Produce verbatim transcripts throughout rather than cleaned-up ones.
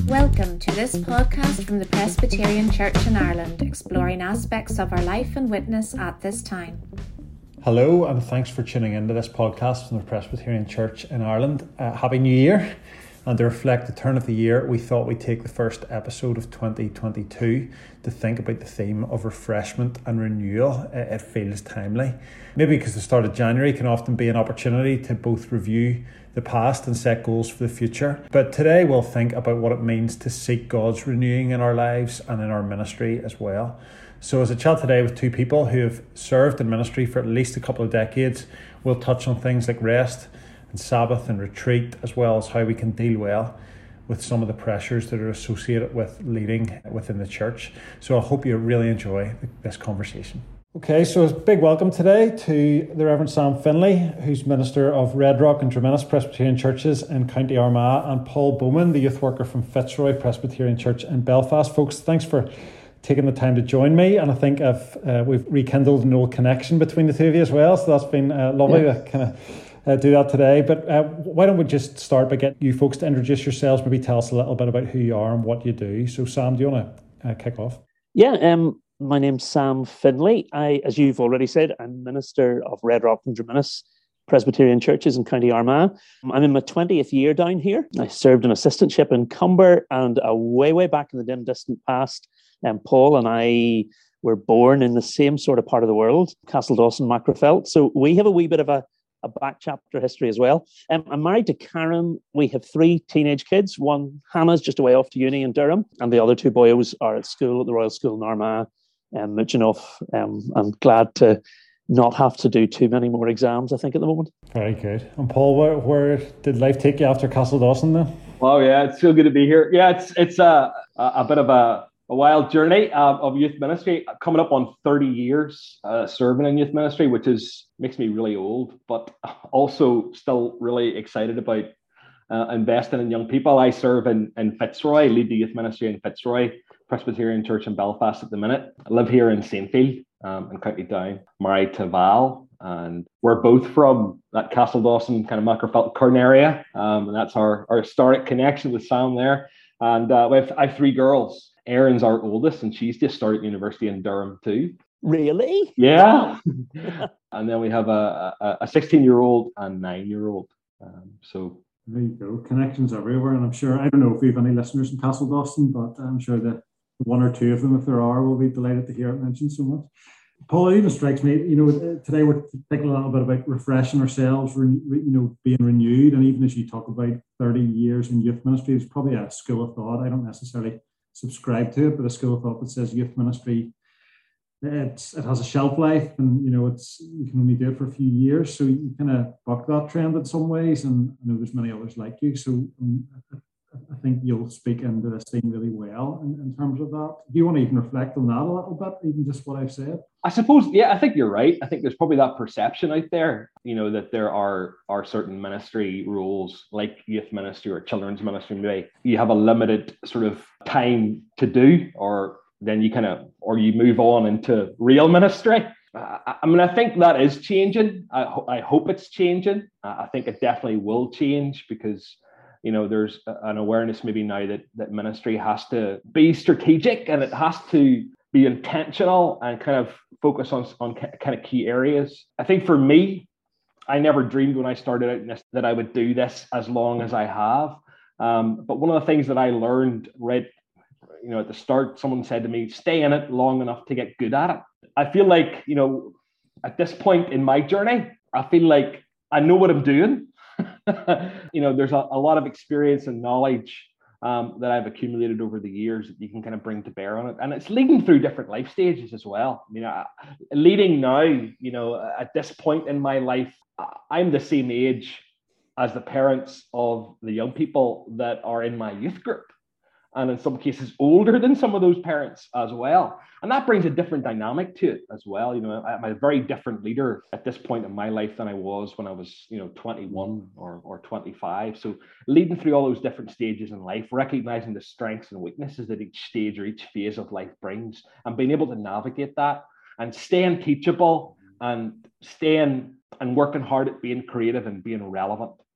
Welcome to this podcast from the Presbyterian Church in Ireland, exploring aspects of our life and witness at this time. Hello, and thanks for tuning into this podcast from the Presbyterian Church in Ireland. Uh, Happy New Year! And to reflect the turn of the year, we thought we'd take the first episode of twenty twenty-two to think about the theme of refreshment and renewal. It feels timely. Maybe because the start of January can often be an opportunity to both review the past and set goals for the future. But today we'll think about what it means to seek God's renewing in our lives and in our ministry as well. So as I chat today with two people who have served in ministry for at least a couple of decades, we'll touch on things like rest and Sabbath and retreat, as well as how we can deal well with some of the pressures that are associated with leading within the church. So I hope you really enjoy this conversation. Okay, so a big welcome today to the Reverend Sam Finlay, who's Minister of Red Rock and Druminnis Presbyterian Churches in County Armagh, and Paul Bowman, the youth worker from Fitzroy Presbyterian Church in Belfast. Folks, thanks for taking the time to join me, and I think I've, uh, we've rekindled an old connection between the two of you as well, so that's been uh, lovely yeah. to kind of uh, do that today. But uh, why don't we just start by getting you folks to introduce yourselves, maybe tell us a little bit about who you are and what you do. So Sam, do you want to uh, kick off? Yeah, um, my name's Sam Finlay. I, as you've already said, I'm Minister of Red Rock and Druminnis Presbyterian Churches in County Armagh. I'm in my twentieth year down here. I served an assistantship in Cumber, and uh, way, way back in the dim, distant past, um, Paul and I were born in the same sort of part of the world, Castledawson, Macrofelt. So we have a wee bit of a, a back chapter history as well. Um, I'm married to Karen. We have three teenage kids. One, Hannah's just away off to uni in Durham, and the other two boys are at school at the Royal School in Armagh, um, mooching off. Um, I'm glad to not have to do too many more exams, I think, at the moment. Very good. And Paul, where, where did life take you after Castledawson then? Well, yeah, it's so good to be here. Yeah, it's it's a a bit of a, a wild journey uh, of youth ministry, coming up on thirty years uh, serving in youth ministry, which is makes me really old, but also still really excited about uh, investing in young people. I serve in, in Fitzroy, lead the youth ministry in Fitzroy Presbyterian Church in Belfast at the minute. I live here in Saintfield um, in County Down, married to Val, and we're both from that Castledawson kind of Macrofelt Kern area, um, and that's our, our historic connection with Sam there. And uh, we have, I have three girls. Erin's our oldest, and she's just started university in Durham too. Really? Yeah. And then we have a a sixteen-year-old and nine-year-old. Um, so there you go. Connections everywhere, and I'm sure, I don't know if we have any listeners in Castledawson, but I'm sure that one or two of them, if there are, will be delighted to hear it mentioned so much. Paul, it even strikes me, you know, today we're thinking a little bit about refreshing ourselves, you know, being renewed. And even as you talk about thirty years in youth ministry, it's probably a school of thought. I don't necessarily subscribe to it, but a school of thought that says youth ministry, it's, it has a shelf life, and, you know, it's you can only do it for a few years. So you kind of buck that trend in some ways. And I know there's many others like you. So um, I think you'll speak into this thing really well in, in terms of that. Do you want to even reflect on that a little bit, even just what I've said? I suppose, yeah, I think you're right. I think there's probably that perception out there, you know, that there are are certain ministry roles like youth ministry or children's ministry. Maybe you have a limited sort of time to do, or then you kind of, or you move on into real ministry. I, I mean, I think that is changing. I, I hope it's changing. I think it definitely will change, because you know, there's an awareness maybe now that, that ministry has to be strategic, and it has to be intentional and kind of focus on, on kind of key areas. I think for me, I never dreamed when I started out in this that I would do this as long as I have. Um, but one of the things that I learned right, you know, at the start, someone said to me, stay in it long enough to get good at it. I feel like, you know, at this point in my journey, I feel like I know what I'm doing. You know, there's a, a lot of experience and knowledge um, that I've accumulated over the years that you can kind of bring to bear on it. And it's leading through different life stages as well. I mean, I, leading now, you know, at this point in my life, I'm the same age as the parents of the young people that are in my youth group, and in some cases older than some of those parents as well. And that brings a different dynamic to it as well. You know, I'm a very different leader at this point in my life than I was when I was, you know, twenty-one or, or twenty-five. So leading through all those different stages in life, recognizing the strengths and weaknesses that each stage or each phase of life brings, and being able to navigate that and staying teachable and staying and working hard at being creative and being relevant.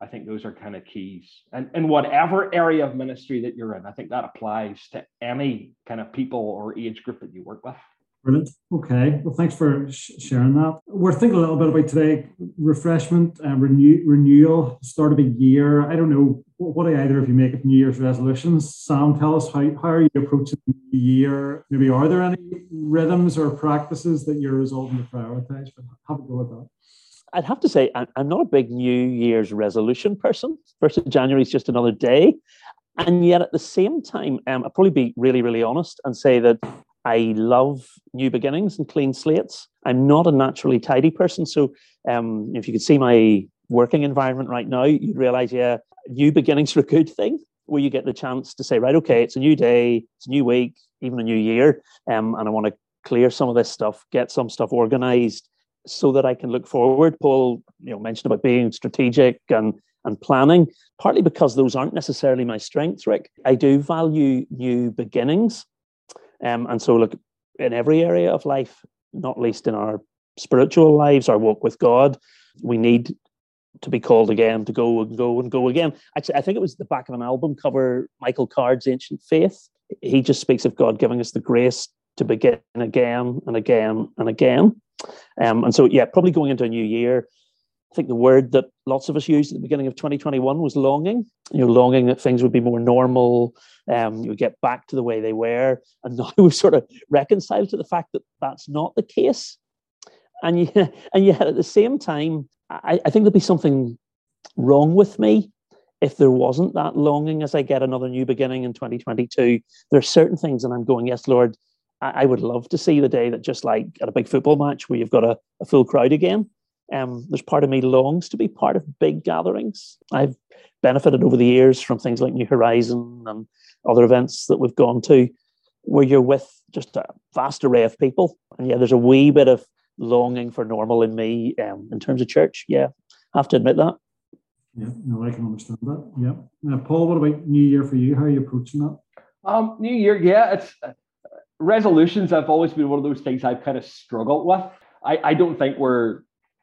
I think those are kind of keys. And in whatever area of ministry that you're in, I think that applies to any kind of people or age group that you work with. Brilliant. Okay. Well, thanks for sh- sharing that. We're thinking a little bit about today, refreshment and renew- renewal, start of a year. I don't know, what do either of you make of New Year's resolutions? Sam, tell us, how, how are you approaching the year? Maybe are there any rhythms or practices that you're resolving to prioritize? But have a go at that. I'd have to say I'm not a big New Year's resolution person. First of January is just another day. And yet at the same time, um, I'll probably be really, really honest and say that I love new beginnings and clean slates. I'm not a naturally tidy person. So um, if you could see my working environment right now, you'd realize, yeah, new beginnings are a good thing, where you get the chance to say, right, okay, it's a new day, it's a new week, even a new year. Um, and I want to clear some of this stuff, get some stuff organized so that I can look forward. Paul, you know, mentioned about being strategic and, and planning, partly because those aren't necessarily my strengths, Rick. I do value new beginnings. Um, and so, look, in every area of life, not least in our spiritual lives, our walk with God, we need to be called again, to go and go and go again. Actually, I think it was the back of an album cover, Michael Card's Ancient Faith. He just speaks of God giving us the grace to begin again and again and again. Um, and so, yeah, probably going into a new year, I think the word that lots of us used at the beginning of twenty twenty-one was longing. You know, longing that things would be more normal, um, you would get back to the way they were. And now we've sort of reconciled to the fact that that's not the case. And yet, and yet at the same time, I, I think there'd be something wrong with me if there wasn't that longing as I get another new beginning in twenty twenty-two. There are certain things and I'm going, yes, Lord, I, I would love to see the day that, just like at a big football match where you've got a, a full crowd again. Um, there's part of me longs to be part of big gatherings. I've benefited over the years from things like New Horizon and other events that we've gone to, where you're with just a vast array of people. And yeah, there's a wee bit of longing for normal in me um, in terms of church. Yeah, I have to admit that. Yeah, no, I can understand that. Yeah. Now, Paul, what about New Year for you? How are you approaching that? Um, New Year, yeah, it's uh, resolutions have always been one of those things I've kind of struggled with. I, I don't think we're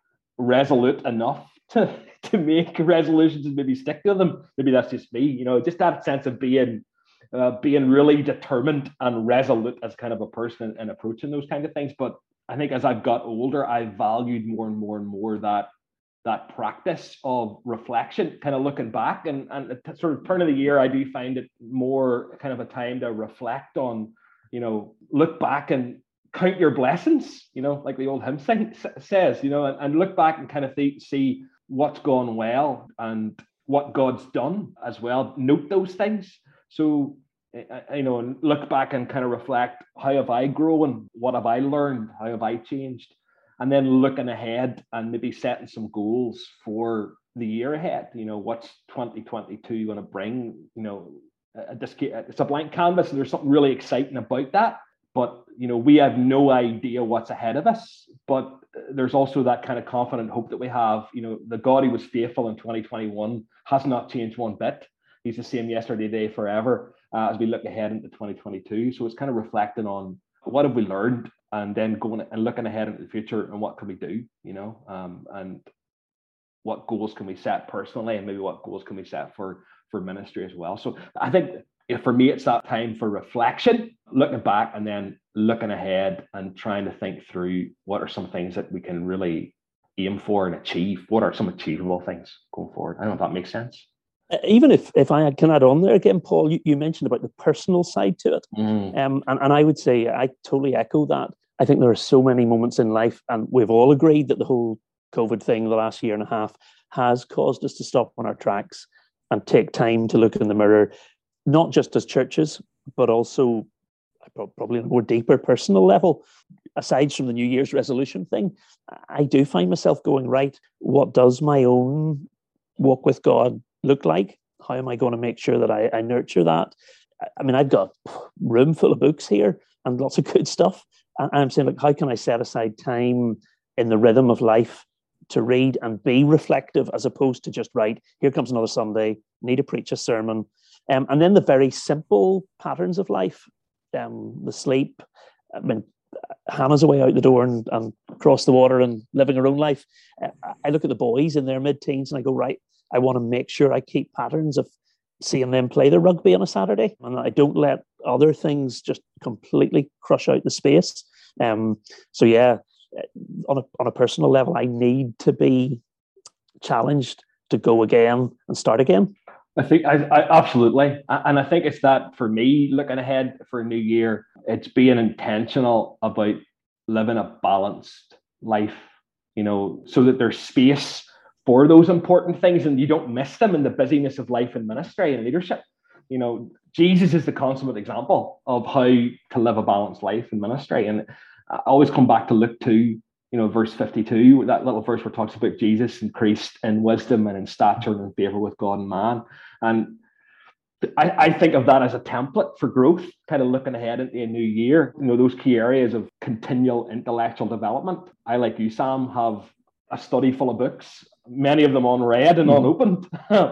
resolute enough to to make resolutions and maybe stick to them. Maybe that's just me, you know, just that sense of being uh, being really determined and resolute as kind of a person and approaching those kind of things. But I think as I've got older, I valued more and more and more that that practice of reflection, kind of looking back, and and at sort of turn of the year, I do find it more kind of a time to reflect on, you know, look back and count your blessings, you know, like the old hymn sing, says, you know, and, and look back and kind of th- see what's gone well and what God's done as well. Note those things. So, you know, and look back and kind of reflect, how have I grown? What have I learned? How have I changed? And then looking ahead and maybe setting some goals for the year ahead. You know, what's twenty twenty-two going to bring? You know, a, a, it's a blank canvas and there's something really exciting about that. But, you know, we have no idea what's ahead of us. But there's also that kind of confident hope that we have. You know, the God who was faithful in twenty twenty-one has not changed one bit. He's the same yesterday, today, forever, uh, as we look ahead into twenty twenty-two. So it's kind of reflecting on what have we learned, and then going and looking ahead into the future and what can we do, you know, um, and what goals can we set personally, and maybe what goals can we set for, for ministry as well. So I think if for me, it's that time for reflection, looking back and then looking ahead and trying to think through what are some things that we can really aim for and achieve. What are some achievable things going forward? I don't know if that makes sense. Even if, if I can add on there again, Paul, you, you mentioned about the personal side to it. Mm. Um, and, and I would say I totally echo that. I think there are so many moments in life, and we've all agreed that the whole COVID thing the last year and a half has caused us to stop on our tracks and take time to look in the mirror, not just as churches, but also probably on a more deeper personal level. Aside from the New Year's resolution thing, I do find myself going, right, what does my own walk with God look like? How am I going to make sure that I, I nurture that? I mean, I've got a room full of books here and lots of good stuff. And I'm saying, like, how can I set aside time in the rhythm of life to read and be reflective, as opposed to just, right, here comes another Sunday, need to preach a sermon. Um, and then the very simple patterns of life, um, the sleep. I mean, Hannah's away out the door and, and across the water and living her own life. I look at the boys in their mid-teens and I go, right, I want to make sure I keep patterns of seeing them play the rugby on a Saturday, and I don't let other things just completely crush out the space. Um, so yeah, on a on a personal level, I need to be challenged to go again and start again. I think I, I absolutely, and I think it's that for me, looking ahead for a new year, it's being intentional about living a balanced life, you know, so that there's space for those important things and you don't miss them in the busyness of life and ministry and leadership. You know, Jesus is the consummate example of how to live a balanced life in ministry. And I always come back to Luke two, you know, verse fifty-two, that little verse where it talks about Jesus increased in wisdom and in stature and in favor with God and man. And I, I think of that as a template for growth, kind of looking ahead into a new year, you know, those key areas of continual intellectual development. I, like you, Sam, have a study full of books, many of them unread and unopened.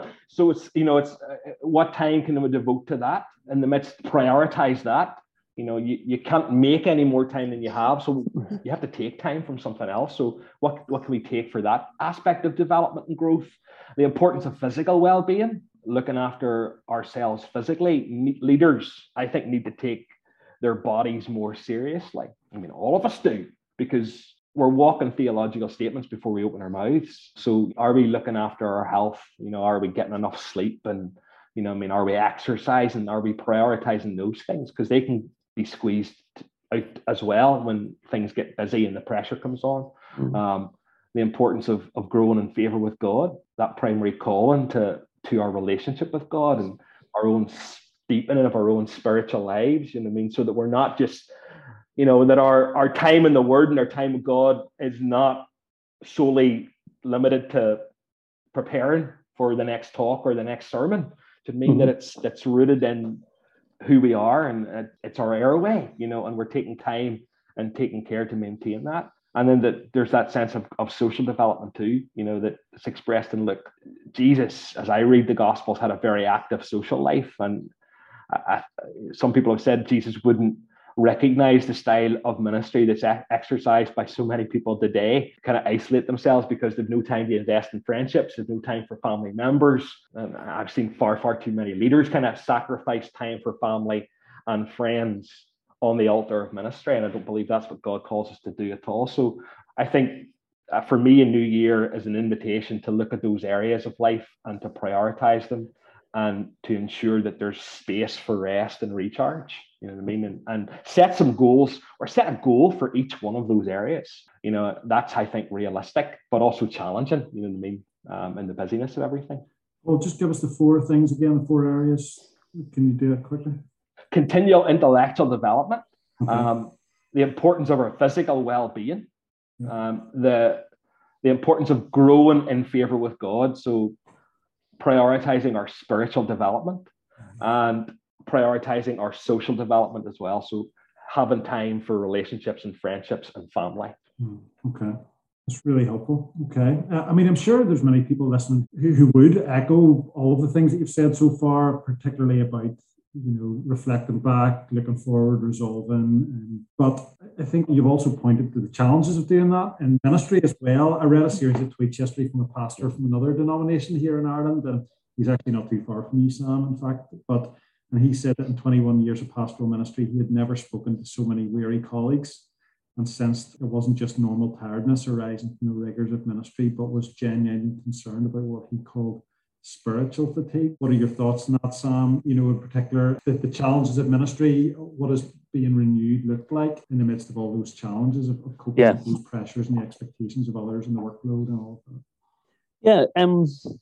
So it's, you know, it's uh, what time can we devote to that in the midst, prioritize that. You know, you, you can't make any more time than you have. So you have to take time from something else. So what, what can we take for that aspect of development and growth? The importance of physical well-being, looking after ourselves physically. Leaders, I think, need to take their bodies more seriously. I mean, all of us do, because we're walking theological statements before we open our mouths. So are we looking after our health? You know, are we getting enough sleep? And, you know, I mean, are we exercising? Are we prioritizing those things? Because they can be squeezed out as well when things get busy and the pressure comes on. Mm-hmm. Um, the importance of, of growing in favor with God, that primary calling to, to our relationship with God and our own deepening of our own spiritual lives, you know what I mean? So that we're not just, you know, that our, our time in the Word and our time with God is not solely limited to preparing for the next talk or the next sermon. To mean mm-hmm. that it's that's rooted in who we are, and it's our airway, you know, and we're taking time and taking care to maintain that. And then that there's that sense of, of social development too, you know, that it's expressed in Luke. Jesus, as I read the Gospels, had a very active social life. And I, I, some people have said Jesus wouldn't recognize the style of ministry that's exercised by so many people today, kind of isolate themselves because they've no time to invest in friendships, there's no time for family members. And I've seen far, far too many leaders kind of sacrifice time for family and friends on the altar of ministry. And I don't believe that's what God calls us to do at all. So I think uh, for me, a new year is an invitation to look at those areas of life and to prioritize them and to ensure that there's space for rest and recharge, you know what I mean? And, and set some goals, or set a goal for each one of those areas. You know, that's, I think, realistic, but also challenging, you know what I mean, um, in the busyness of everything. Well, just give us the four things again, the four areas. Can you do it quickly? Continual intellectual development, okay. um, the importance of our physical well-being, yeah. um, the, the importance of growing in favor with God. So prioritizing our spiritual development and prioritizing our social development as well. So having time for relationships and friendships and family. Okay. That's really helpful. Okay. Uh, I mean, I'm sure there's many people listening who, who would echo all of the things that you've said so far, particularly about, you know, reflecting back, looking forward, resolving. And, but I think you've also pointed to the challenges of doing that in ministry as well. I read a series of tweets yesterday from a pastor from another denomination here in Ireland, and he's actually not too far from you, Sam, in fact. But and he said that in twenty-one years of pastoral ministry, he had never spoken to so many weary colleagues and sensed it wasn't just normal tiredness arising from the rigors of ministry, but was genuinely concerned about what he called spiritual fatigue. What are your thoughts on that, Sam? You know, in particular, the, the challenges of ministry, what does being renewed look like in the midst of all those challenges of, of coping yeah. with those pressures and the expectations of others and the workload and all of that? Yeah, um,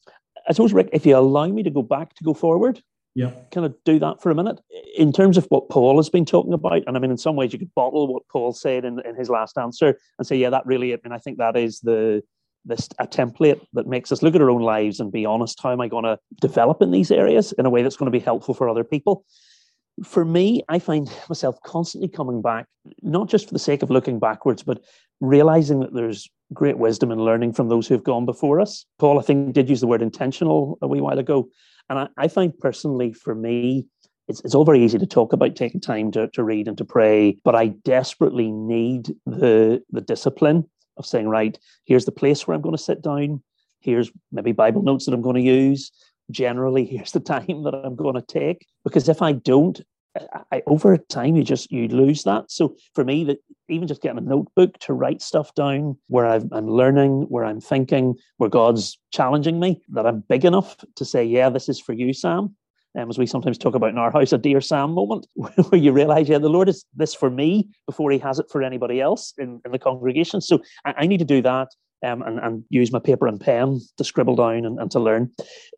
I suppose, Rick, if you allow me to go back to go forward, yeah, kind of do that for a minute. In terms of what Paul has been talking about, and I mean, in some ways you could bottle what Paul said in, in his last answer and say, yeah, that really, I mean, I think that is the this a template that makes us look at our own lives and be honest, how am I going to develop in these areas in a way that's going to be helpful for other people? For me, I find myself constantly coming back, not just for the sake of looking backwards, but realizing that there's great wisdom in learning from those who've gone before us. Paul, I think, did use the word intentional a wee while ago. And I, I find personally, for me, it's, it's all very easy to talk about taking time to, to read and to pray, but I desperately need the, the discipline of saying, right, here's the place where I'm going to sit down. Here's maybe Bible notes that I'm going to use. Generally, here's the time that I'm going to take. Because if I don't, I, over time, you just you lose that. So for me, that even just getting a notebook to write stuff down where I've, I'm learning, where I'm thinking, where God's challenging me, that I'm big enough to say, yeah, this is for you, Sam. Um, as we sometimes talk about in our house, a Dear Sam moment, where you realize, yeah, the Lord is this for me before he has it for anybody else in, in the congregation. So I, I need to do that um, and, and use my paper and pen to scribble down and, and to learn.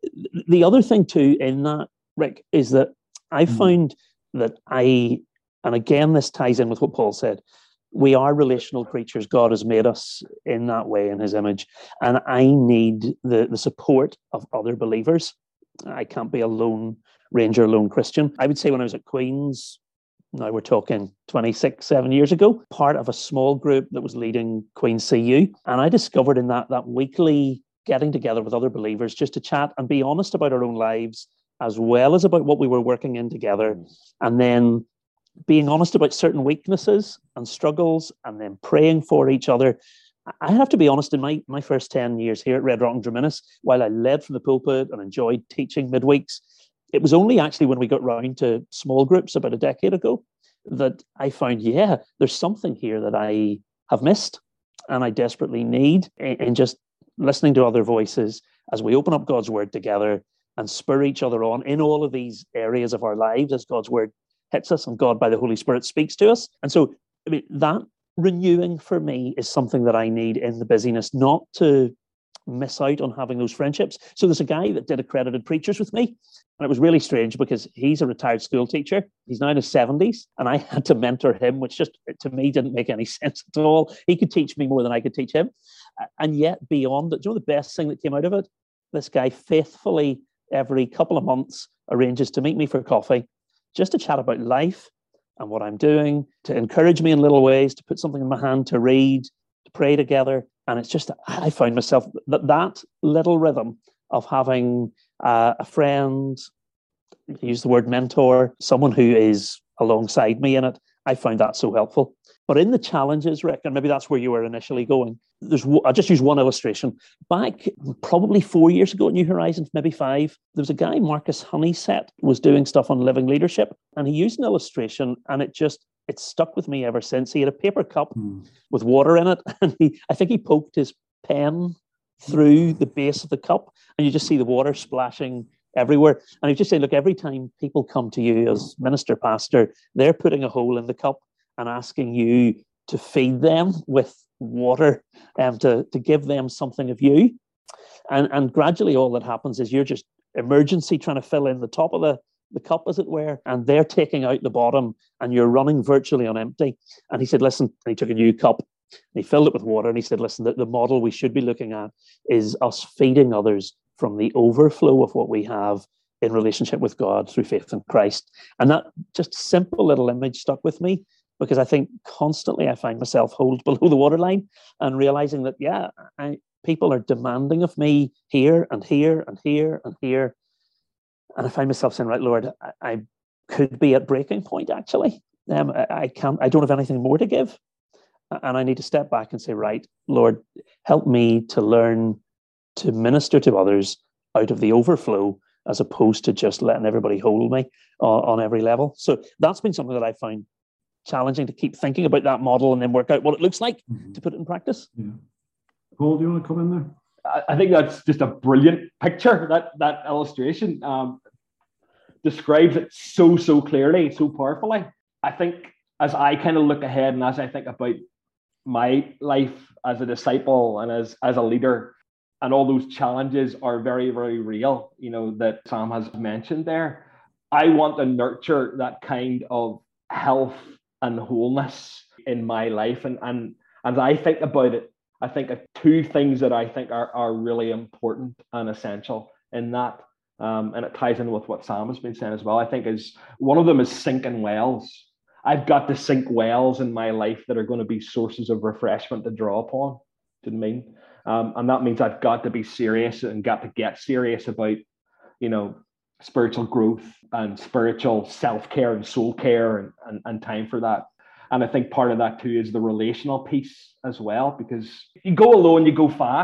The other thing too in that, Rick, is that I mm. found that I, and again, this ties in with what Paul said, we are relational creatures. God has made us in that way, in his image. And I need the, the support of other believers. I can't be a lone ranger, lone Christian. I would say when I was at Queen's, now we're talking twenty-six, seven years ago, part of a small group that was leading Queen's C U. And I discovered in that, that weekly getting together with other believers just to chat and be honest about our own lives, as well as about what we were working in together. And then being honest about certain weaknesses and struggles, and then praying for each other. I have to be honest, in my, my first ten years here at Red Rock and Druminis, while I led from the pulpit and enjoyed teaching midweeks, it was only actually when we got round to small groups about a decade ago that I found, yeah, there's something here that I have missed and I desperately need. And just listening to other voices as we open up God's word together and spur each other on in all of these areas of our lives as God's word hits us and God by the Holy Spirit speaks to us. And so I mean, that renewing for me is something that I need in the busyness, not to miss out on having those friendships. So there's a guy that did accredited preachers with me, and it was really strange because he's a retired school teacher. He's now in his seventies, and I had to mentor him, which just to me didn't make any sense at all. He could teach me more than I could teach him. And yet beyond it, do you know the best thing that came out of it? This guy faithfully every couple of months arranges to meet me for coffee, just to chat about life and what I'm doing, to encourage me in little ways, to put something in my hand to read, to pray together. And it's just, I find myself, that that little rhythm of having uh, a friend, use the word mentor, someone who is alongside me in it, I found that so helpful. But in the challenges, Rick, and maybe that's where you were initially going, there's I'll just use one illustration. Back probably four years ago at New Horizons, maybe five, there was a guy, Marcus Honeysett, was doing stuff on living leadership, and he used an illustration, and it just, it stuck with me ever since. He had a paper cup mm. with water in it, and he, I think he poked his pen through the base of the cup, and you just see the water splashing everywhere. And he just saying, look, every time people come to you as minister, pastor, they're putting a hole in the cup and asking you to feed them with water, um, to, to give them something of you. And, and gradually all that happens is you're just emergency trying to fill in the top of the, the cup, as it were, and they're taking out the bottom, and you're running virtually on empty. And he said, listen, and he took a new cup, and he filled it with water, and he said, listen, the, the model we should be looking at is us feeding others from the overflow of what we have in relationship with God through faith in Christ. And that just simple little image stuck with me, because I think constantly I find myself hold below the waterline and realizing that, yeah, I, people are demanding of me here and here and here and here. And I find myself saying, right, Lord, I, I could be at breaking point, actually. Um, I, I can't, I don't have anything more to give. And I need to step back and say, right, Lord, help me to learn to minister to others out of the overflow, as opposed to just letting everybody hold me on, on every level. So that's been something that I find challenging, to keep thinking about that model and then work out what it looks like mm-hmm. to put it in practice. Yeah. Paul, do you want to come in there? I think that's just a brilliant picture. That that illustration um, describes it so, so clearly, so powerfully. I think as I kind of look ahead and as I think about my life as a disciple and as, as a leader, and all those challenges are very, very real, you know, that Sam has mentioned there. I want to nurture that kind of health and wholeness in my life. And, and as I think about it, I think of two things that I think are, are really important and essential in that. Um, and it ties in with what Sam has been saying as well. I think is one of them is sinking wells. I've got to sink wells in my life that are going to be sources of refreshment to draw upon. Do you know what I mean? Um, and that means I've got to be serious and got to get serious about, you know, spiritual growth and spiritual self-care and soul care and, and, and time for that. And I think part of that too is the relational piece as well, because you go alone, you go fast.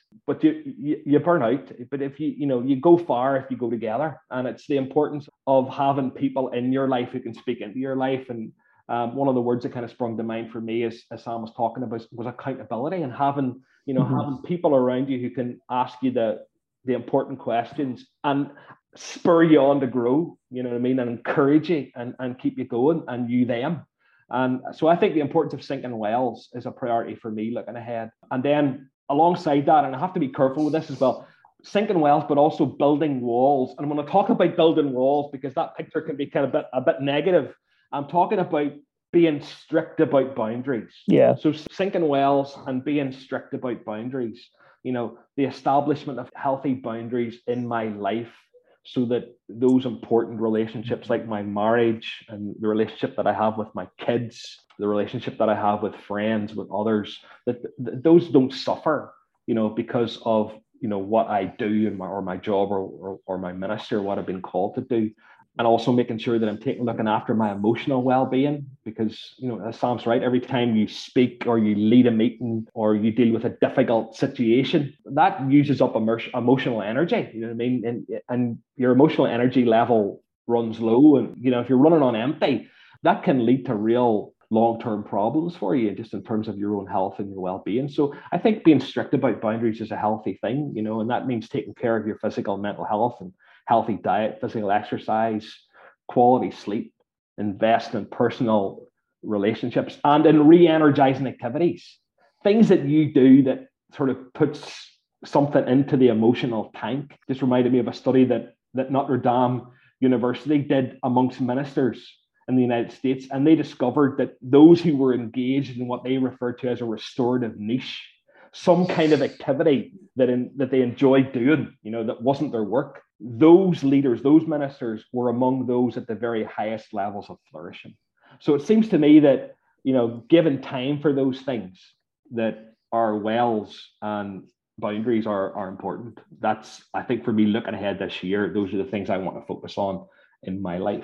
but you, you you burn out. But if you you know you go far if you go together, and it's the importance of having people in your life who can speak into your life. And um, one of the words that kind of sprung to mind for me, as, as Sam was talking about, was accountability, and having you know mm-hmm. having people around you who can ask you the the important questions and spur you on to grow. You know what I mean, and encourage you and and keep you going, and you them. And so I think the importance of sinking wells is a priority for me looking ahead. And then alongside that, and I have to be careful with this as well, sinking wells, but also building walls. And when I talk about building walls, because that picture can be kind of a bit, a bit negative, I'm talking about being strict about boundaries. Yeah. So sinking wells and being strict about boundaries, you know, the establishment of healthy boundaries in my life, so that those important relationships like my marriage and the relationship that I have with my kids, the relationship that I have with friends, with others, that, that those don't suffer, you know, because of, you know, what I do in my, or my job or, or, or my ministry, or what I've been called to do. And also making sure that I'm taking looking after my emotional well-being, because, you know, as Sam's right, every time you speak or you lead a meeting or you deal with a difficult situation, that uses up emotional energy. You know what I mean? And and your emotional energy level runs low, and you know, if you're running on empty, that can lead to real long-term problems for you, just in terms of your own health and your well-being. So I think being strict about boundaries is a healthy thing, you know, and that means taking care of your physical and mental health, and healthy diet, physical exercise, quality sleep, invest in personal relationships, and in re-energizing activities, things that you do that sort of puts something into the emotional tank. Just reminded me of a study that that Notre Dame University did amongst ministers in the United States, and they discovered that those who were engaged in what they referred to as a restorative niche, some kind of activity that in, that they enjoyed doing, you know, that wasn't their work, those leaders, those ministers were among those at the very highest levels of flourishing. So it seems to me that, you know, given time for those things, that our wells and boundaries are, are important. That's, I think, for me looking ahead this year, those are the things I want to focus on in my life.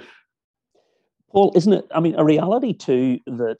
Paul, isn't it, I mean, a reality too, that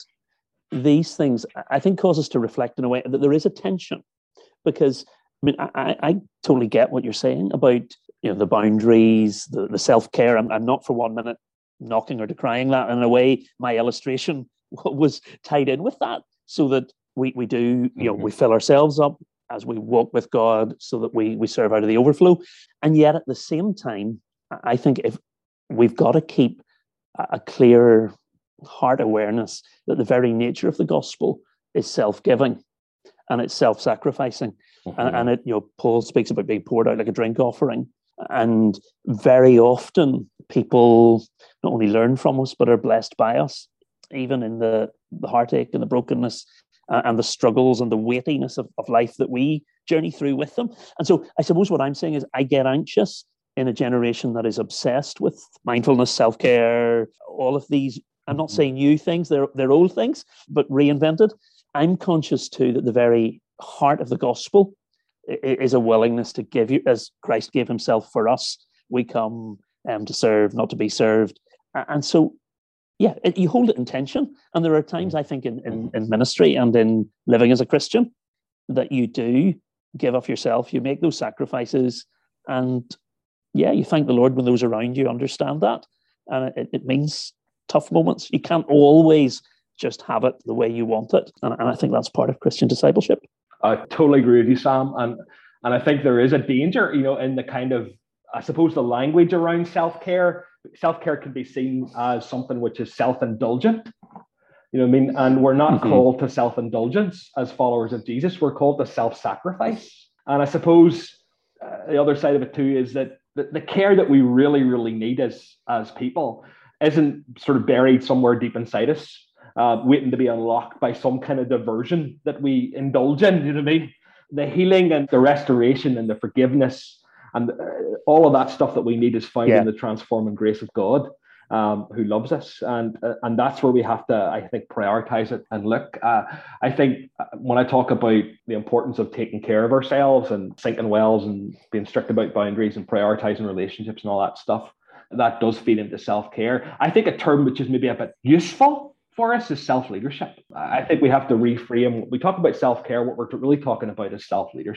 these things, I think, cause us to reflect in a way that there is a tension, because I mean, I, I totally get what you're saying about, you know, the boundaries, the, the self-care. I'm, I'm not for one minute knocking or decrying that. In a way, my illustration was tied in with that, so that we, we do, you know, mm-hmm. we fill ourselves up as we walk with God, so that we, we serve out of the overflow. And yet at the same time, I think if we've got to keep a, a clear heart awareness that the very nature of the gospel is self-giving and it's self-sacrificing. Mm-hmm. And, and it, you know, Paul speaks about being poured out like a drink offering. And very often people not only learn from us, but are blessed by us, even in the, the heartache and the brokenness uh, and the struggles and the weightiness of, of life that we journey through with them. And so I suppose what I'm saying is I get anxious in a generation that is obsessed with mindfulness, self-care, all of these. I'm not saying new things, they're, they're old things, but reinvented. I'm conscious too that the very heart of the gospel is a willingness to give you, as Christ gave himself for us. We come um, to serve, not to be served. And so, yeah, it, you hold it in tension. And there are times, I think, in, in, in ministry and in living as a Christian, that you do give of yourself, you make those sacrifices, and yeah, you thank the Lord when those around you understand that. And it, it means tough moments. You can't always just have it the way you want it. And, and I think that's part of Christian discipleship. I totally agree with you, Sam. And and I think there is a danger, you know, in the kind of, I suppose, the language around self-care. Self-care can be seen as something which is self-indulgent. You know what I mean? And we're not mm-hmm. called to self-indulgence as followers of Jesus. We're called to self-sacrifice. And I suppose uh, the other side of it too is that the, the care that we really, really need as, as people isn't sort of buried somewhere deep inside us, uh, waiting to be unlocked by some kind of diversion that we indulge in. You know what I mean? The healing and the restoration and the forgiveness and uh, all of that stuff that we need is found yeah. in the transforming grace of God, um, who loves us. And uh, and that's where we have to, I think, prioritize it and look. Uh, I think when I talk about the importance of taking care of ourselves and sinking wells and being strict about boundaries and prioritizing relationships and all that stuff, that does feed into self-care. I think a term which is maybe a bit useful for us is self-leadership. I think we have to reframe. We talk about self-care, what we're really talking about is self-leadership.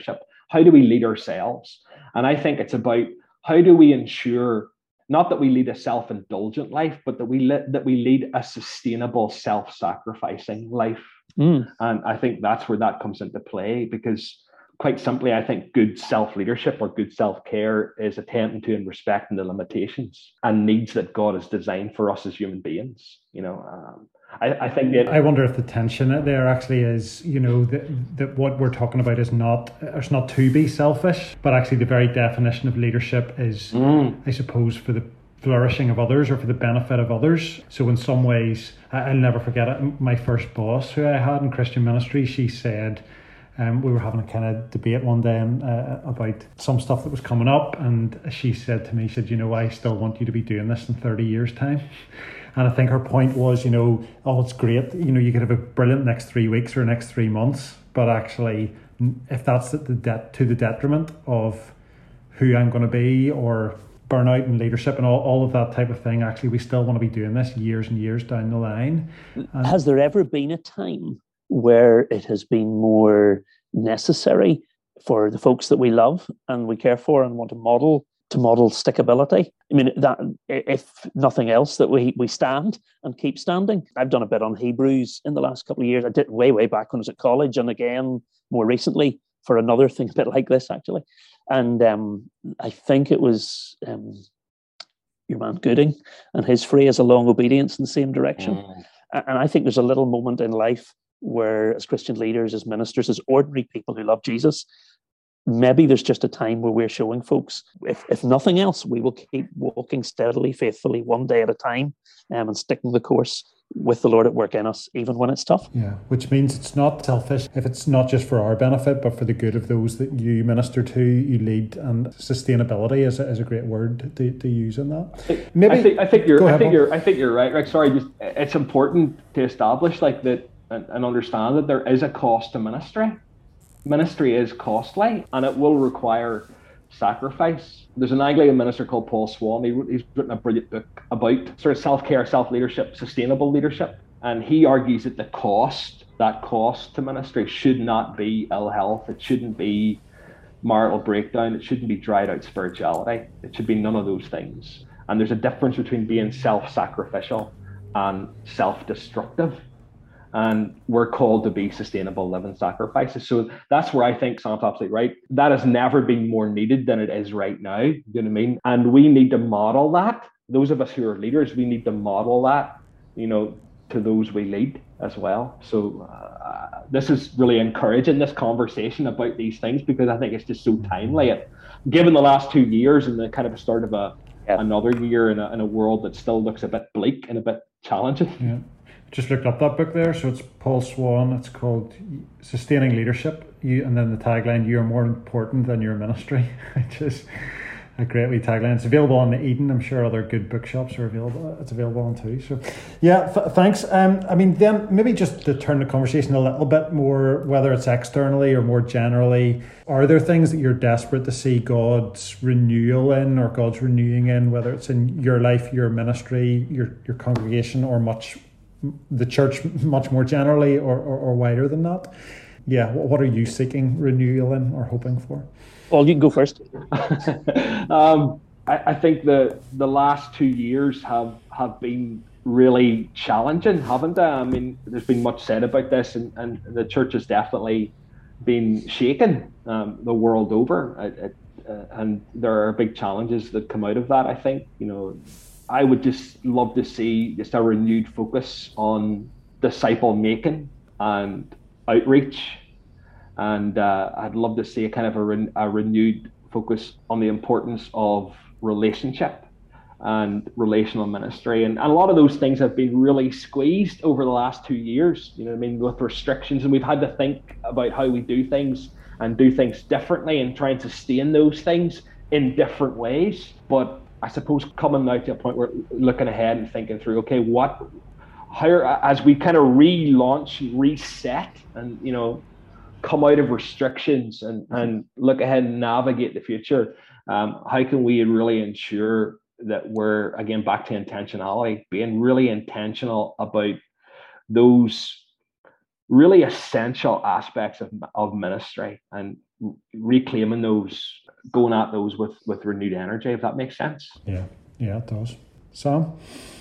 how do we lead ourselves? And I think it's about how do we ensure not that we lead a self-indulgent life, but that we let, that we lead a sustainable, self-sacrificing life. Mm. And I think that's where that comes into play, because quite simply, I think good self-leadership or good self-care is attending to and respecting the limitations and needs that God has designed for us as human beings. You know, um, I, I think that I wonder if the tension there actually is, you know, that, that what we're talking about is not, it's not to be selfish, but actually the very definition of leadership is, mm. I suppose, for the flourishing of others or for the benefit of others. So in some ways, I'll never forget it. My first boss who I had in Christian ministry, she said, um, we were having a kind of debate one day and, uh, about some stuff that was coming up, and she said to me, she said, you know, I still want you to be doing this in thirty years' time. And I think her point was, you know, oh, it's great, you know, you could have a brilliant next three weeks or next three months, but actually, if that's the debt to the detriment of who I'm going to be, or burnout and leadership and all, all of that type of thing, actually, we still want to be doing this years and years down the line. And has there ever been a time where it has been more necessary for the folks that we love and we care for and want to model to model stickability? I mean, that if nothing else, that we we stand and keep standing. I've done a bit on Hebrews in the last couple of years. I did way, way back when I was at college, and again, more recently for another thing a bit like this, actually. And um, I think it was um, your man Gooding and his phrase, a long obedience in the same direction. Mm. And I think there's a little moment in life where, as Christian leaders, as ministers, as ordinary people who love Jesus, maybe there's just a time where we're showing folks, if, if nothing else, we will keep walking steadily, faithfully, one day at a time, um, and sticking the course with the Lord at work in us, even when it's tough. Yeah, which means it's not selfish if it's not just for our benefit, but for the good of those that you minister to, you lead, and sustainability is a, is a great word to, to use in that. Maybe I think, I think you're, I think you're, I think you're right. Like, sorry, just it's important to establish like that and, and understand that there is a cost to ministry. Ministry is costly, and it will require sacrifice. There's an Anglican minister called Paul Swan. He, he's written a brilliant book about sort of self-care, self-leadership, sustainable leadership. And he argues that the cost, that cost to ministry should not be ill health. It shouldn't be marital breakdown. It shouldn't be dried out spirituality. It should be none of those things. And there's a difference between being self-sacrificial and self-destructive. And we're called to be sustainable living sacrifices. So that's where I think Sam's absolutely right. That has never been more needed than it is right now. You know what I mean? And we need to model that. Those of us who are leaders, we need to model that, you know, to those we lead as well. So uh, this is really encouraging this conversation about these things, because I think it's just so timely. And given the last two years and the kind of start of a yeah. another year in a, in a world that still looks a bit bleak and a bit challenging. Yeah. Just looked up that book there. So it's Paul Swan. It's called Sustaining Leadership. You, and then the tagline, "You are more important than your ministry," which is a great wee tagline. It's available on the Eden. I'm sure other good bookshops are available. It's available on too. So yeah, th- thanks. Um, I mean, then maybe just to turn the conversation a little bit more, whether it's externally or more generally, are there things that you're desperate to see God's renewal in, or God's renewing in, whether it's in your life, your ministry, your, your congregation, or much the church much more generally, or, or, or wider than that? Yeah, what are you seeking renewal in or hoping for? Well, you can go first. um, I, I think the the last two years have, have been really challenging, haven't they? I mean, there's been much said about this, and, and the church has definitely been shaken um, the world over. It, it, uh, and there are big challenges that come out of that, I think. You know, I would just love to see just a renewed focus on disciple making and outreach. And uh, I'd love to see a kind of a, re- a renewed focus on the importance of relationship and relational ministry. And, and a lot of those things have been really squeezed over the last two years, you know what I mean, with restrictions. And we've had to think about how we do things and do things differently and try and sustain those things in different ways. But I suppose coming now to a point where looking ahead and thinking through, okay, what, how, as we kind of relaunch, reset, and, you know, come out of restrictions and, and look ahead and navigate the future, um, how can we really ensure that we're, again, back to intentionality, being really intentional about those really essential aspects of, of ministry, and reclaiming those, going at those with, with renewed energy, if that makes sense. Yeah, yeah, it does. Sam?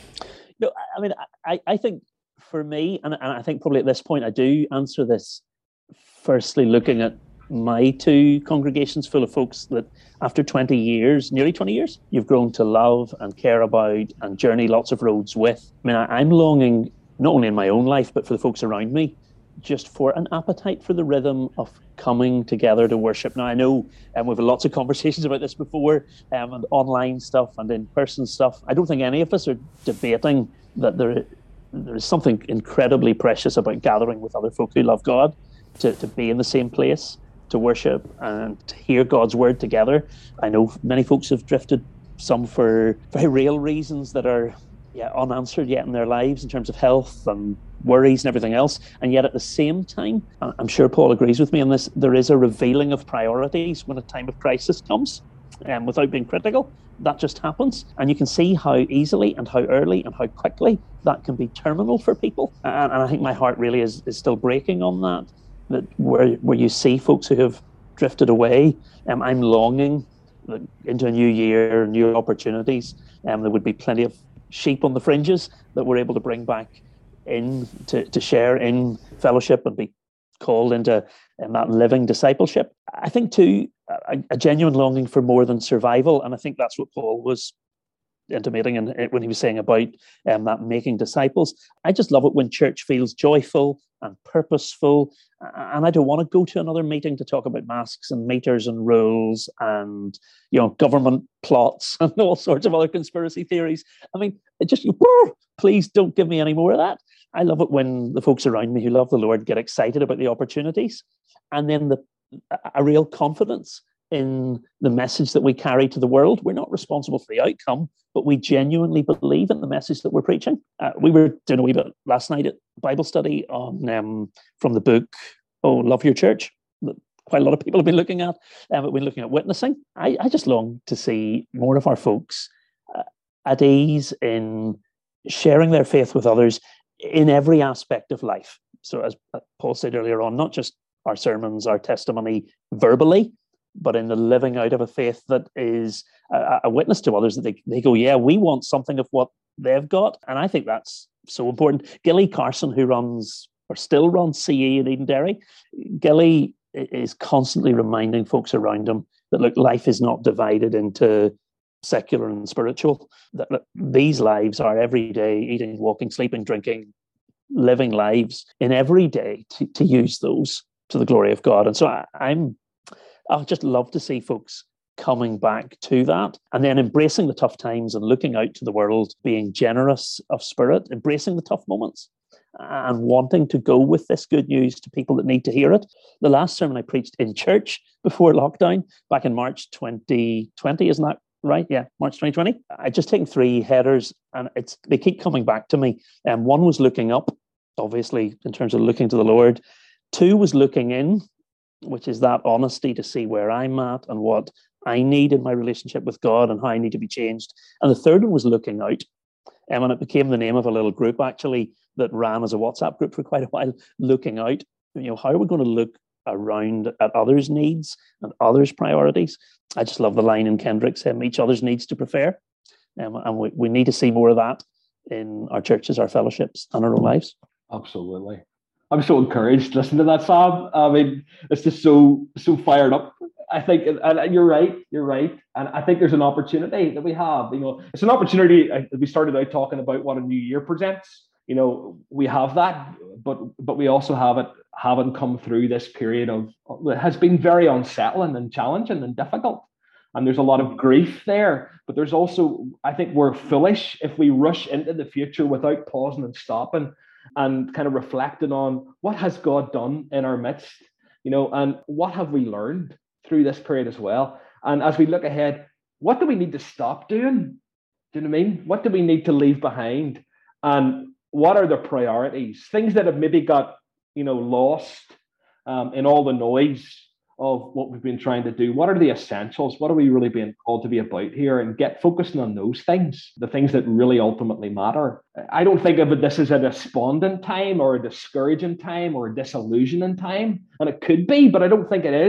No, I mean, I, I think for me, and, and I think probably at this point I do answer this, firstly looking at my two congregations full of folks that after twenty years, nearly twenty years, you've grown to love and care about and journey lots of roads with. I mean, I, I'm longing, not only in my own life, but for the folks around me, just for an appetite for the rhythm of coming together to worship. Now, I know um, we've had lots of conversations about this before, um, and online stuff and in-person stuff. I don't think any of us are debating that there, there is something incredibly precious about gathering with other folk who love God, to, to be in the same place, to worship and to hear God's word together. I know many folks have drifted, some for very real reasons that are yeah, unanswered yet in their lives in terms of health and worries and everything else. And yet at the same time, I'm sure Paul agrees with me on this, there is a revealing of priorities when a time of crisis comes. And um, without being critical, that just happens. And you can see how easily and how early and how quickly that can be terminal for people. And, and I think my heart really is, is still breaking on that, that where, where you see folks who have drifted away. Um, I'm longing into a new year, new opportunities. Um, there would be plenty of sheep on the fringes that we're able to bring back in to, to share in fellowship and be called into um, that living discipleship. I think too, a, a genuine longing for more than survival. And I think that's what Paul was intimating in, when he was saying about um, that making disciples. I just love it when church feels joyful and purposeful. And I don't want to go to another meeting to talk about masks and meters and rules and, you know, government plots and all sorts of other conspiracy theories. I mean, it just, please don't give me any more of that. I love it when the folks around me who love the Lord get excited about the opportunities, and then the a real confidence in the message that we carry to the world. We're not responsible for the outcome, but we genuinely believe in the message that we're preaching. Uh, we were doing a wee bit last night at Bible study on um, from the book, Oh, Love Your Church, that quite a lot of people have been looking at. Um, we've been looking at witnessing. I, I just long to see more of our folks uh, at ease in sharing their faith with others in every aspect of life. So as Paul said earlier on, not just our sermons, our testimony verbally, but in the living out of a faith that is a, a witness to others, that they, they go, yeah, we want something of what they've got. And I think that's so important. Gilly Carson, who runs or still runs C E in Edenderry, Gilly is constantly reminding folks around him that, look, life is not divided into secular and spiritual, that look, these lives are every day, eating, walking, sleeping, drinking, living lives in every day to, to use those to the glory of God. And so I, I'm I just love to see folks coming back to that and then embracing the tough times and looking out to the world, being generous of spirit, embracing the tough moments and wanting to go with this good news to people that need to hear it. The last sermon I preached in church before lockdown back in March twenty twenty, isn't that right? Yeah, March twenty twenty. I just taken three headers and it's they keep coming back to me. And um, one was looking up, obviously, in terms of looking to the Lord. Two was looking in, which is that honesty to see where I'm at and what I need in my relationship with God and how I need to be changed. And the third one was looking out. Um, and it became the name of a little group, actually, that ran as a WhatsApp group for quite a while, looking out. You know, how are we going to look around at others' needs and others' priorities? I just love the line in Kendrick's hymn, each other's needs to prefer. Um, and we, we need to see more of that in our churches, our fellowships, and our own lives. Absolutely. I'm so encouraged to listen to that, Sam. I mean, it's just so so fired up. I think, and you're right, you're right. And I think there's an opportunity that we have. You know, it's an opportunity. We started out talking about what a new year presents. You know, we have that, but but we also have it, haven't come through this period of it has been very unsettling and challenging and difficult. And there's a lot of grief there, but there's also, I think we're foolish if we rush into the future without pausing and stopping and kind of reflecting on what has God done in our midst, you know, and what have we learned through this period as well. And as we look ahead, what do we need to stop doing? Do you know what I mean? What do we need to leave behind? And what are the priorities? Things that have maybe got, you know, lost um, in all the noise of what we've been trying to do. What are the essentials? What are we really being called to be about here? And get focusing on those things, the things that really ultimately matter. I don't think of it this as a despondent time or a discouraging time or a disillusioning time. And it could be, but I don't think it is.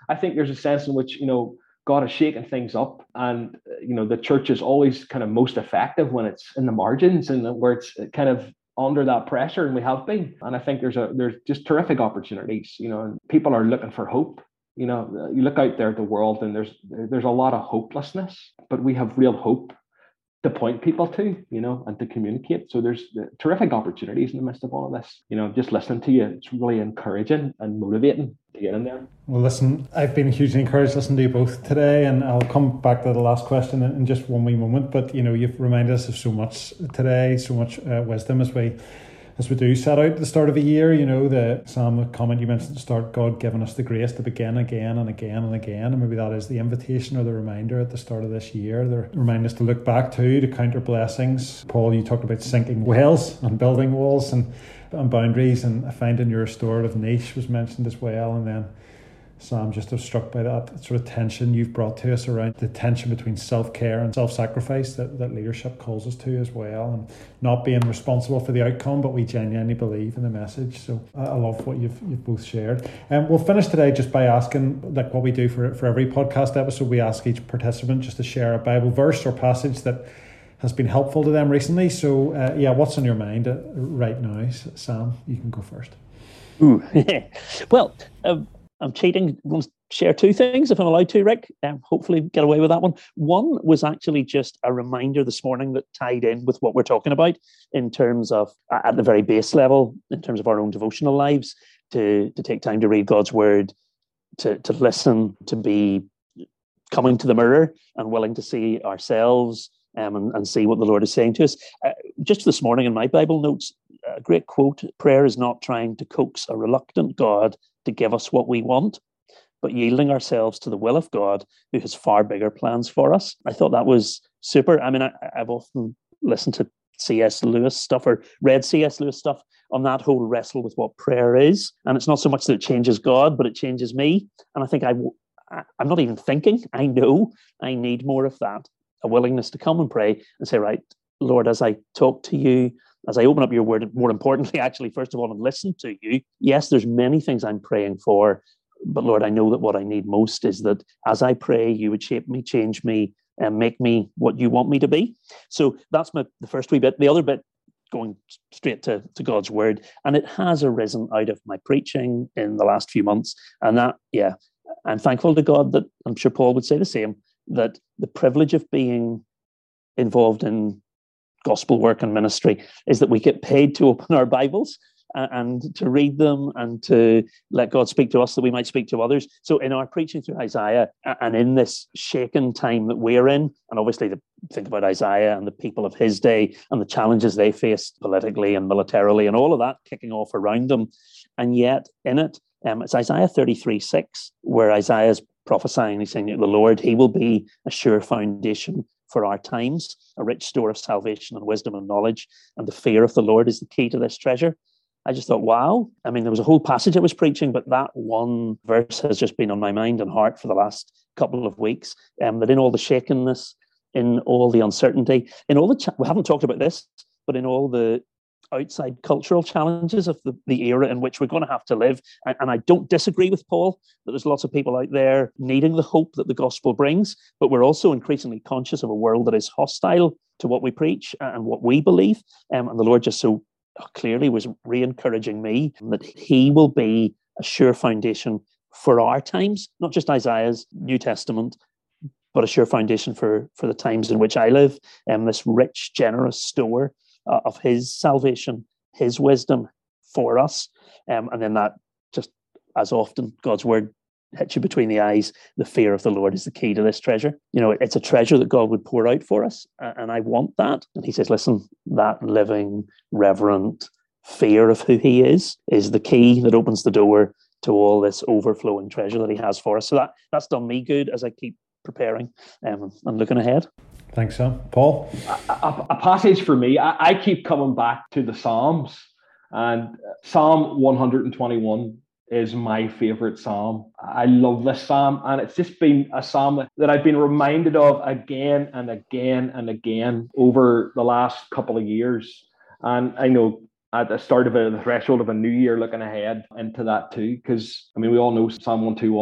I think there's a sense in which, you know, God is shaking things up, and, you know, the church is always kind of most effective when it's in the margins and where it's kind of under that pressure, and we have been. And I think there's a there's just terrific opportunities, you know, and people are looking for hope. You know, you look out there at the world and there's there's a lot of hopelessness, but we have real hope to point people to, you know, and to communicate. So there's terrific opportunities in the midst of all of this. You know, just listening to you, it's really encouraging and motivating to get in there. Well, listen, I've been hugely encouraged listening to you both today, and I'll come back to the last question in just one wee moment. But, you know, you've reminded us of so much today, so much uh, wisdom as we as we do set out at the start of a year. You know, the Sam, the comment you mentioned at the start, God giving us the grace to begin again and again and again. And maybe that is the invitation or the reminder at the start of this year. They remind us to look back to, to counter blessings. Paul, you talked about sinking wells and building walls and, and boundaries, and finding your restorative niche was mentioned as well. And then Sam, just was struck by that sort of tension you've brought to us around the tension between self-care and self-sacrifice that, that leadership calls us to as well, and not being responsible for the outcome, but we genuinely believe in the message. So I love what you've you've both shared. And um, we'll finish today just by asking, like what we do for, for every podcast episode, we ask each participant just to share a Bible verse or passage that has been helpful to them recently. So uh, yeah, what's on your mind uh, right now? Sam, you can go first. Ooh. well, um, I'm cheating. I'm going to share two things, if I'm allowed to, Rick. Um, hopefully get away with that one. One was actually just a reminder this morning that tied in with what we're talking about in terms of, at the very base level, in terms of our own devotional lives, to, to take time to read God's word, to, to listen, to be coming to the mirror and willing to see ourselves um, and, and see what the Lord is saying to us. Uh, just this morning in my Bible notes, a great quote: prayer is not trying to coax a reluctant God to give us what we want, but yielding ourselves to the will of God, who has far bigger plans for us. I thought that was super. I mean, I, I've often listened to C S Lewis stuff or read C S Lewis stuff on that whole wrestle with what prayer is. And it's not so much that it changes God, but it changes me. And I think I, I'm not even thinking. I know I need more of that, a willingness to come and pray and say, right, Lord, as I talk to you, as I open up your word, more importantly, actually, first of all, and listen to you. Yes, there's many things I'm praying for, but Lord, I know that what I need most is that as I pray, you would shape me, change me, and make me what you want me to be. So that's my the first wee bit. The other bit, going straight to, to God's word, and it has arisen out of my preaching in the last few months. And that, yeah, I'm thankful to God that, I'm sure Paul would say the same, that the privilege of being involved in gospel work and ministry is that we get paid to open our Bibles and to read them and to let God speak to us that we might speak to others. So in our preaching through Isaiah, and in this shaken time that we're in, and obviously the, think about Isaiah and the people of his day and the challenges they faced politically and militarily and all of that kicking off around them. And yet in it, um, it's Isaiah thirty-three six, where Isaiah is prophesying, he's saying that the Lord, he will be a sure foundation for our times, a rich store of salvation and wisdom and knowledge, and the fear of the Lord is the key to this treasure. I just thought, wow. I mean, there was a whole passage I was preaching, but that one verse has just been on my mind and heart for the last couple of weeks, um, that in all the shakenness, in all the uncertainty, in all the, cha- we haven't talked about this, but in all the outside cultural challenges of the, the era in which we're going to have to live. And, and I don't disagree with Paul that there's lots of people out there needing the hope that the gospel brings, but we're also increasingly conscious of a world that is hostile to what we preach and what we believe. Um, and the Lord just so clearly was re-encouraging me that he will be a sure foundation for our times, not just Isaiah's New Testament, but a sure foundation for, for the times in which I live, and um, this rich, generous store uh, of his salvation, his wisdom for us. Um, and then that, just as often, God's word hits you between the eyes. The fear of the Lord is the key to this treasure. You know, it's a treasure that God would pour out for us. And I want that. And he says, listen, that living, reverent fear of who he is, is the key that opens the door to all this overflowing treasure that he has for us. So that, that's done me good as I keep preparing um, and looking ahead. Thanks, Sam. Paul? A, a, a passage for me, I, I keep coming back to the Psalms, and Psalm one twenty-one is my favorite psalm. I love this psalm, and it's just been a psalm that, that I've been reminded of again and again and again over the last couple of years. And I know at the start of a, the threshold of a new year, looking ahead into that too, because I mean, we all know Psalm one twenty-one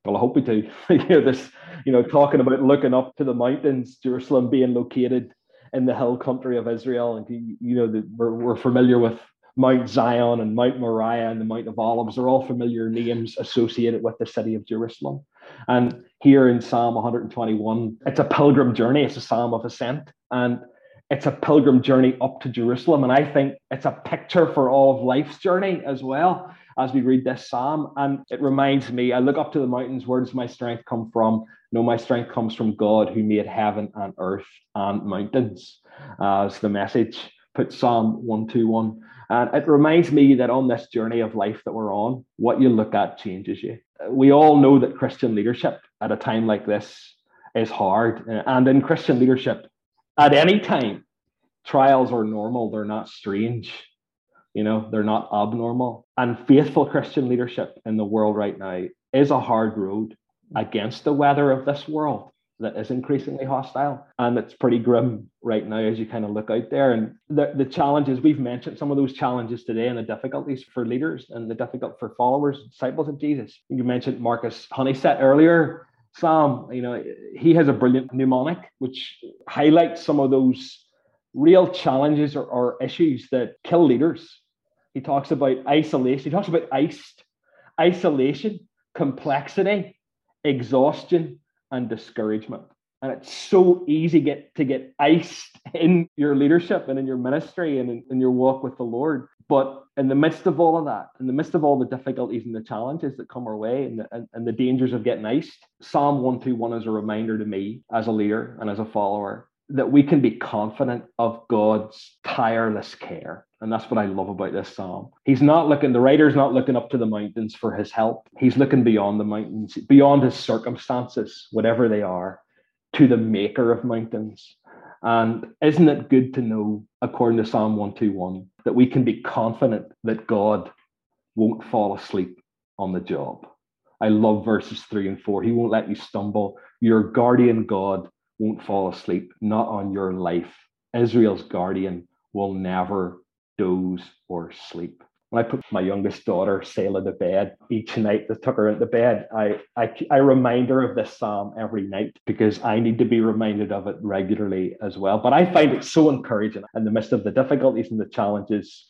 Well, I hope we do. You know, this, you know, talking about looking up to the mountains, Jerusalem being located in the hill country of Israel. And, you know, the, we're, we're familiar with Mount Zion and Mount Moriah and the Mount of Olives. Are all familiar names associated with the city of Jerusalem. And here in Psalm one twenty-one, it's a pilgrim journey. It's a psalm of ascent. And it's a pilgrim journey up to Jerusalem. And I think it's a picture for all of life's journey as well, as we read this psalm. And it reminds me, I look up to the mountains, where does my strength come from? No, my strength comes from God who made heaven and earth and mountains. Uh, as the Message puts Psalm one twenty-one. And it reminds me that on this journey of life that we're on, what you look at changes you. We all know that Christian leadership at a time like this is hard. And in Christian leadership, at any time, trials are normal. They're not strange. You know, they're not abnormal. And faithful Christian leadership in the world right now is a hard road against the weather of this world that is increasingly hostile. And it's pretty grim right now as you kind of look out there. And the, the challenges, we've mentioned some of those challenges today, and the difficulties for leaders and the difficult for followers, disciples of Jesus. You mentioned Marcus Honeysett earlier. Sam, you know, he has a brilliant mnemonic which highlights some of those real challenges or, or issues that kill leaders. He talks about isolation. He talks about iced, isolation, complexity, exhaustion, and discouragement. And it's so easy get, to get iced in your leadership and in your ministry and in, in your walk with the Lord. But in the midst of all of that, in the midst of all the difficulties and the challenges that come our way and the, and, and the dangers of getting iced, Psalm one twenty-one is a reminder to me as a leader and as a follower that we can be confident of God's tireless care. And that's what I love about this psalm. He's not looking, the writer's not looking up to the mountains for his help. He's looking beyond the mountains, beyond his circumstances, whatever they are, to the maker of mountains. And isn't it good to know, according to Psalm one twenty-one, that we can be confident that God won't fall asleep on the job? I love verses three and four. He won't let you stumble. Your guardian God won't fall asleep, not on your life. Israel's guardian will never doze or sleep. When I put my youngest daughter, Selah, to bed each night, I took her into bed, I, I, I remind her of this psalm every night because I need to be reminded of it regularly as well. But I find it so encouraging in the midst of the difficulties and the challenges.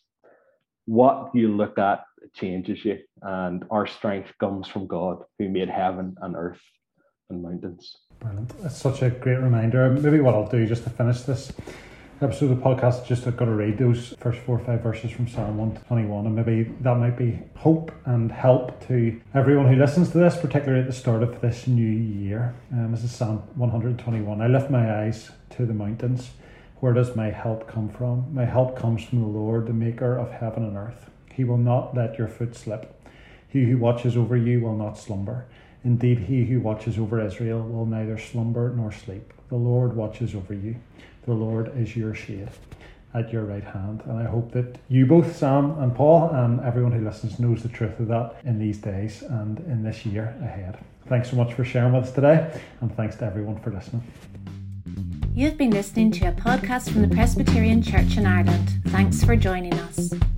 What you look at changes you, and our strength comes from God who made heaven and earth and mountains. Brilliant. It's such a great reminder. Maybe what I'll do just to finish this episode of the podcast, just I've got to read those first four or five verses from Psalm one twenty-one, and maybe that might be hope and help to everyone who listens to this, particularly at the start of this new year. Um, this is Psalm one twenty-one. I lift my eyes to the mountains. Where does my help come from? My help comes from the Lord, the maker of heaven and earth. He will not let your foot slip. He who watches over you will not slumber. Indeed, he who watches over Israel will neither slumber nor sleep. The Lord watches over you. The Lord is your shade at your right hand. And I hope that you both, Sam and Paul, and everyone who listens knows the truth of that in these days and in this year ahead. Thanks so much for sharing with us today, and thanks to everyone for listening. You've been listening to a podcast from the Presbyterian Church in Ireland. Thanks for joining us.